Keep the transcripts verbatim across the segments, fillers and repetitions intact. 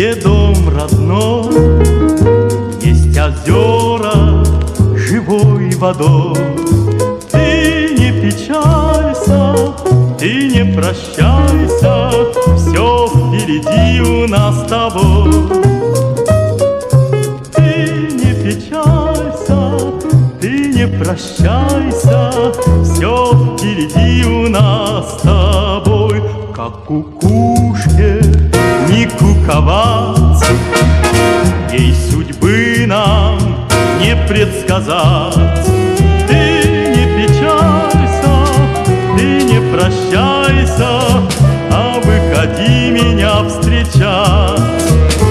где дом родной, есть озера живой водой. Ты не печалься, ты не прощайся, все впереди у нас с тобой. Ты не печалься, ты не прощайся, все впереди у нас с тобой. Как кукушке не куковать, ей судьбы нам не предсказать. Ты не печалься, ты не прощайся, а выходи меня встречать.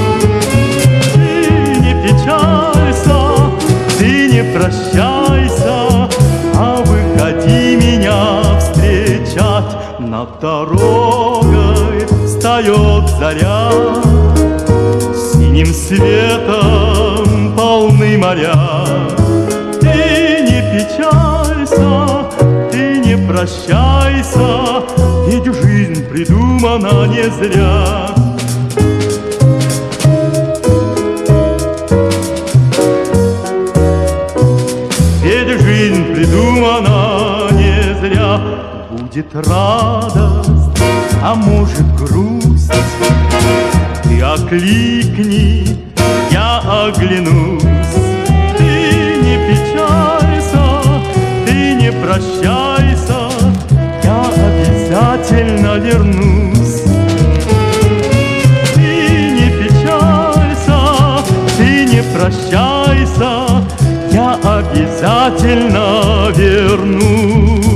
Ты не печалься, ты не прощайся, а выходи меня встречать. Над дорогой встает заря, синим светом полны моря. Ты не печалься, ты не прощайся, ведь жизнь придумана не зря. Ведь жизнь придумана не зря. Будет радость, а может грусть, ты окликни, я оглянусь. Ты не печалься, ты не прощайся, я обязательно вернусь. Ты не печалься, ты не прощайся, я обязательно вернусь.